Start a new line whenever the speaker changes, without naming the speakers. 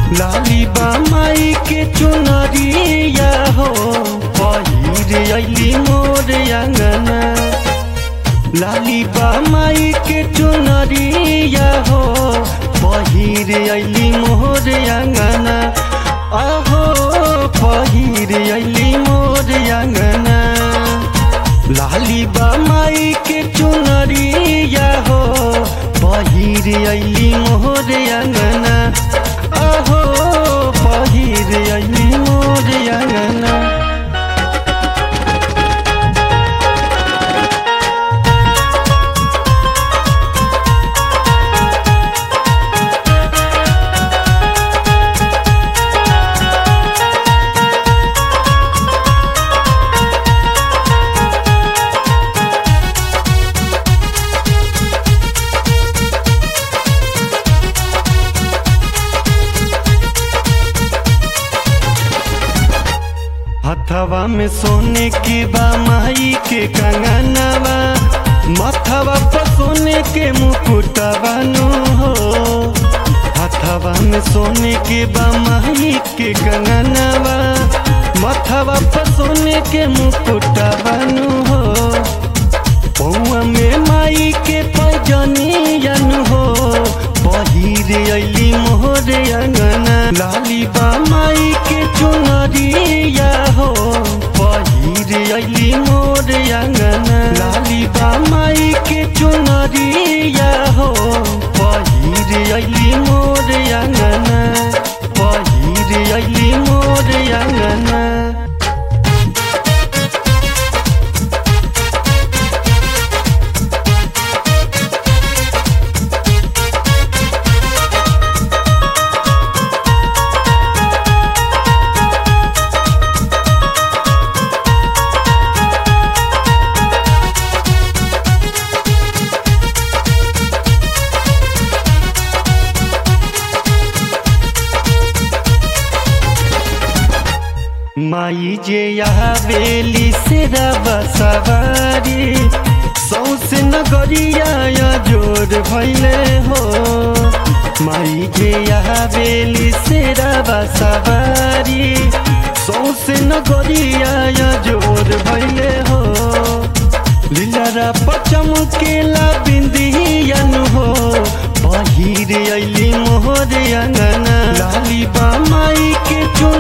लाली बा माई के चुनरिया हो पहिर अइली मोर अंगना। लाली बा माई के चुनरिया हो पहिर अइली मोर अंगना। आहो पहिर अइली मोर अंगना। लाली बा माई के चुनरिया हो पहिर अइली मोर अंगना। आहो पहिर अइली मोर अंगना। हथवा में सोने के बा माई के कंगनवा। मथवा पर सोने के मुकुटवा नु हो। हथवा में सोने के बा माई के कंगनवा। मथवा पर सोने के मुकुटवा नु हो। पौआ में माई के पैजनिया नु हो पहिर अइली मोर अंगना। लाली बा माई के चुनरिया हो पहिर अइली मोर अंगना। लाली बा माई के चुनरिया हो पहिर अइली मोर अंगना। पहिर अइली मोर अंगना। माई जे आवेली से रवा सवारी। सौसे नगरिया जोर भैले हो। माई जे आवेली से रवा सवारी। सौसे नगरिया जोर भैले हो। लीलरा पचम केला बिंदियन हो पहिर अइली मोर अंगना। लाली बा माई के